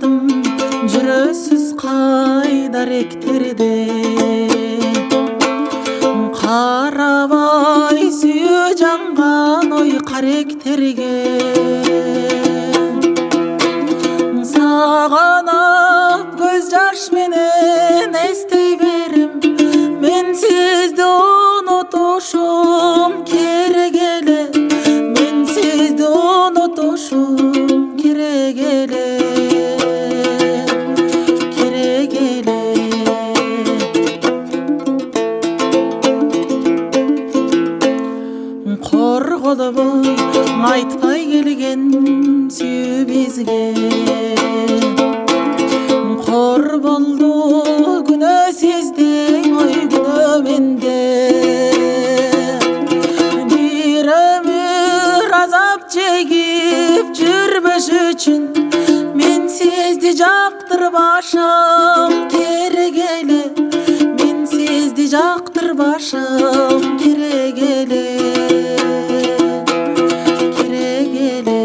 бактым жүрөсүз кайда ректерде, карабай сүйө жанган ой каректерге. Саганап көз жаш менен эстей берим, мен сизди унутушум керек эле, мен сизди унутушум керек эле, керек эле. Корголобой айтпай келген сүйүү бизге, кор болду күнөө сиздин ой күнөө менде. Бир өмүр азап чегип жүрбөш үчүн мен сизди жактырбашым керек эле, мен сизди жактырбашым керек эле, керек эле.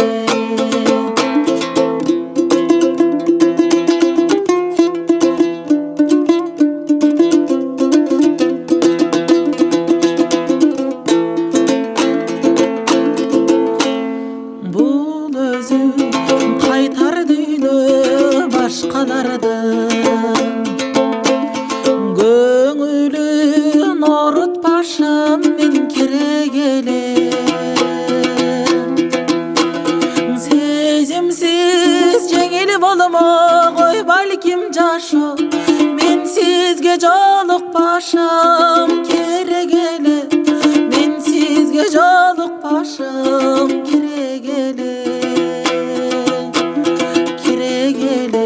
Бул өзү кайтар дүйнө башкалардын көңүлүн орутпашым мен керек эле. Сезимсиз жеңил болмок ой балким жашоо, мен сизге жолукпашым керек эле, мен сизге жолукпашым керек эле, керек эле.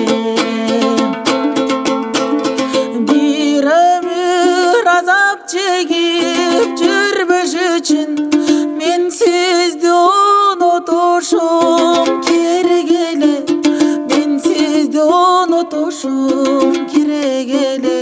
Бир өмүр азап чегип жүрбөш үчүн мен сизди унутушум керек эле, мен сизди унутушум керек эле.